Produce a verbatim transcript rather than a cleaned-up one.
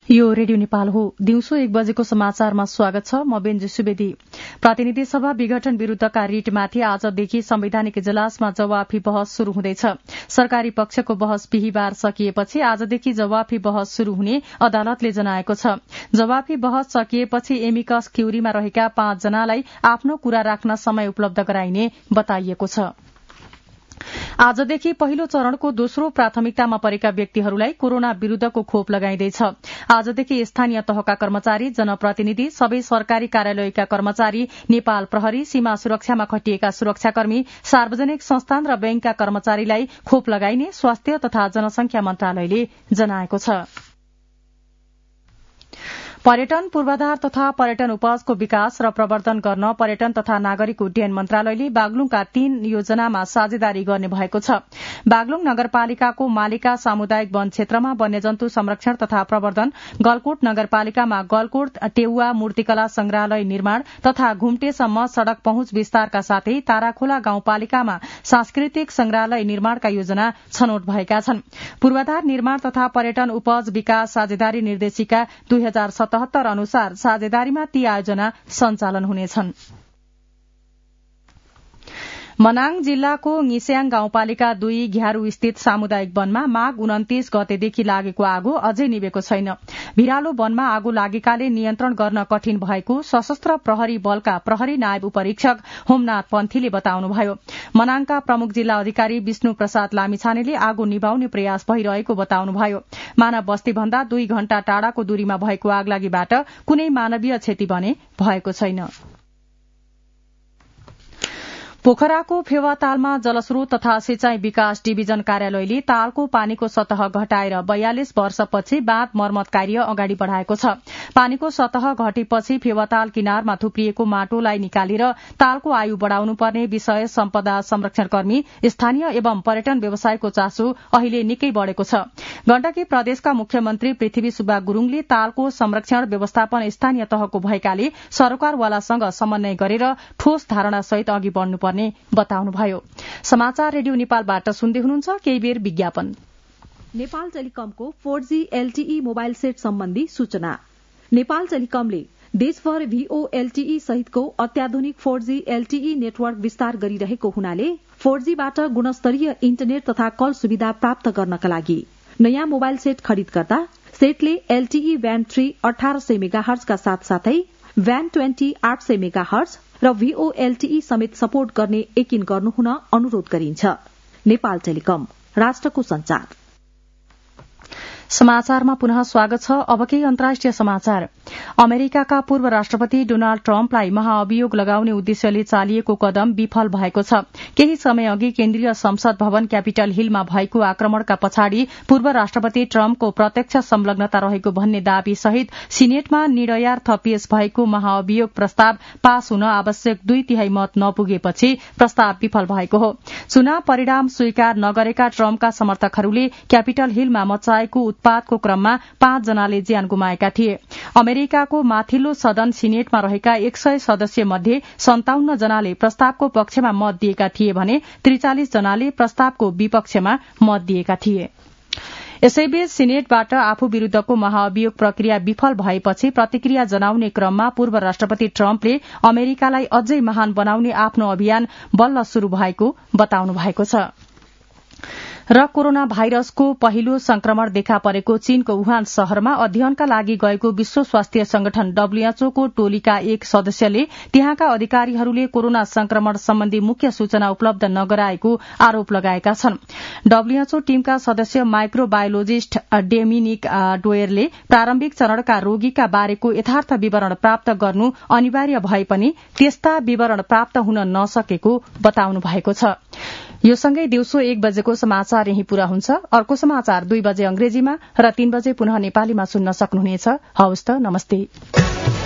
यो रेडियो नेपाल हो। दिउँसो एक बजेको समाचारमा स्वागत छ। म बेन्जु सुवेदी। प्रतिनिधि सभा विघटन विरूद्धका रिटमाथि आजदेखि संवैधानिक इजलासमा जवाफी बहस शुरू हुँदैछ। सरकारी पक्षको बहस बिहीबार सकिएपछि आजदेखि जवाफी बहस शुरू हुने अदालतले जनाएको छ। जवाफी बहस सकिएपछि एमिकस क्युरीमा रहेका पाँच जनालाई आफ्नो कुरा राख्न समय उपलब्ध गराइने बताइएको छ। आजदेखि पहिलो चरणको दोस्रो प्राथमिकतामा परेका व्यक्तिहरूलाई कोरोना विरूद्धको खोप लगाइँदैछ। आजदेखि स्थानीय तहका कर्मचारी, जनप्रतिनिधि, सबै सरकारी कार्यालयका कर्मचारी, नेपाल प्रहरी, सीमा सुरक्षामा खटिएका सुरक्षाकर्मी, सार्वजनिक संस्थान र बैंकका कर्मचारीलाई खोप लगाइने स्वास्थ्य तथा जनसंख्या मन्त्रालयले जनाएको छ। पर्यटन पूर्वाधार तथा पर्यटन उपजको विकास र प्रवर्धन गर्न पर्यटन तथा नागरिक उड्डयन मन्त्रालयले बागलुङका तीन योजनामा साझेदारी गर्ने भएको छ। बागलुङ नगरपालिकाको मालिका सामुदायिक वन क्षेत्रमा वन्यजन्तु संरक्षण तथा प्रवर्धन, गलकोट नगरपालिकामा गलकोट टेउवा मूर्तिकला संग्रहालय निर्माण तथा घुम्टेसम्म सड़क पहुँच विस्तारका साथै ताराखोला गाउँपालिकामा सांस्कृतिक संग्रहालय निर्माणका योजना छनौट भएका छन्। पूर्वाधार निर्माण तथा पर्यटन उपज विकास साझेदारी निर्देशिका दुई हजार सतहत्तर अनुसार साझेदारीमा ती आयोजना सञ्चालन हुनेछन्। मनाङ जिल्लाको ङिस्याङ गाउँपालिका दुई घ्यारू स्थित सामुदायिक वनमा माघ उन्तीस गतेदेखि लागेको आगो अझै निभेको छैन। भिरालो वनमा आगो लागेकाले नियन्त्रण गर्न कठिन भएको सशस्त्र प्रहरी बलका प्रहरी नायब उपरीक्षक होमनाथ पन्थीले बताउनुभयो। मनाङका प्रमुख जिल्ला अधिकारी विष्णु प्रसाद लामिछानेले आगो निभाउने प्रयास भइरहेको बताउनुभयो। मानव बस्ती भन्दा दुई घण्टा टाढाको दूरीमा भएको आगलागीबाट कुनै मानवीय क्षति भने भएको छैन। पोखराको फेवातालमा जलस्रोत तथा सिंचाई विकास डिभिजन कार्यालयले तालको पानीको सतह घटाएर बयालिस वर्षपछि बाँध मर्मत कार्य अगाडि बढ़ाएको छ। पानीको सतह घटेपछि फेवाताल किनारमा थुप्रिएको माटोलाई निकालेर तालको आयु बढ़ाउनुपर्ने विषय सम्पदा संरक्षणकर्मी, स्थानीय एवं पर्यटन व्यवसायको चासो अहिले निकै बढ़ेको छ। गण्डकी प्रदेशका मुख्यमन्त्री पृथ्वी सुब्बा गुरूङले तालको संरक्षण व्यवस्थापन स्थानीय तहको भएकाले सरकारवालासँग समन्वय गरेर ठोस धारणा सहित अघि बढ़नुपर्ने बताउनुभयो। समाचार रेडियो नेपालबाट सुन्दै हुनुहुन्छ। केही बेर विज्ञापन। नेपाल टेलिकमको four G LTE mobile set सम्बन्धी सूचना। नेपाल टेलिकमले देशभर भीओ एलटीई सहितको अत्याधुनिक फोर जी एलटीई नेटवर्क विस्तार गरिरहेको हुनाले फोर जी बाट गुणस्तरीय इन्टरनेट तथा कल सुविधा प्राप्त गर्नका लागि नयाँ मोबाइल सेट खरिद गर्दा सेटले एलटीई ब्यान्ड थ्री अठार सय मेगाहर्जका साथसाथै ब्यान्ड ट्वेन्टी आठ सय मेगाहर्ज र भीओ एलटीई समेत सपोर्ट गर्ने यकिन गर्नुहुन अनुरोध गरिन्छ। नेपाल टेलिकम, राष्ट्रको संचार। समाचारमा पुनः स्वागत छ। अब केही अन्तर्राष्ट्रिय समाचार। अमेरिकाका पूर्व राष्ट्रपति डोनाल्ड ट्रम्पलाई महाअभियोग लगाउने उद्देश्यले चालिएको कदम विफल भएको छ। केही समय अघि केन्द्रीय संसद भवन क्यापिटल हिलमा भएको आक्रमणका पछाडि पूर्व राष्ट्रपति ट्रम्पको प्रत्यक्ष संलग्नता रहेको भन्ने दावी सहित सिनेटमा निर्णयार्थ पेश भएको महाअभियोग प्रस्ताव पास हुन आवश्यक दुई तिहाई मत नपुगेपछि प्रस्ताव विफल भएको हो। चुनाव परिणाम स्वीकार नगरेका ट्रम्पका समर्थकहरूले क्यापिटल हिलमा मचाएको उत्पातको क्रममा पाँच जनाले ज्यान गुमाएका थिए। अमेरिकाको माथिल्लो सदन सिनेटमा रहेका एक सय सदस्य मध्ये सन्ताउन्न जनाले प्रस्तावको पक्षमा मत दिएका थिए भने त्रिचालिस जनाले प्रस्तावको विपक्षमा मत दिएका थिए। यसैबीच सिनेटबाट आफू विरूद्धको महाअभियोग प्रक्रिया विफल भएपछि प्रतिक्रिया जनाउने क्रममा पूर्व राष्ट्रपति ट्रम्पले अमेरिकालाई अझै महान बनाउने आफ्नो अभियान बल्ल शुरू भएको बताउनु भएको छ। र कोरोना भाइरसको पहिलो संक्रमण देखा परेको चीनको वुहान शहरमा अध्ययनका लागि गएको विश्व स्वास्थ्य संगठन डब्ल्यूएचओ को टोलीका एक सदस्यले त्यहाँका अधिकारीहरूले कोरोना संक्रमण सम्बन्धी मुख्य सूचना उपलब्ध नगराएको आरोप लगाएका छन्। डब्ल्यूएचओ टीमका सदस्य माइक्रोबायोलोजिस्ट डेमिनिक डोयरले प्रारम्भिक चरणका रोगीका बारेको यथार्थ विवरण प्राप्त गर्नु अनिवार्य भए पनि त्यस्ता विवरण प्राप्त हुन नसकेको बताउनु भएको छ। यो सँगै दिउँसो एक बजेको समाचार यही पूरा हुन्छ। अर्को समाचार दुई बजे अंग्रेजीमा र तीन बजे पुनः नेपालीमा सुन्न सक्नुहुनेछ। हवस् त, नमस्ते।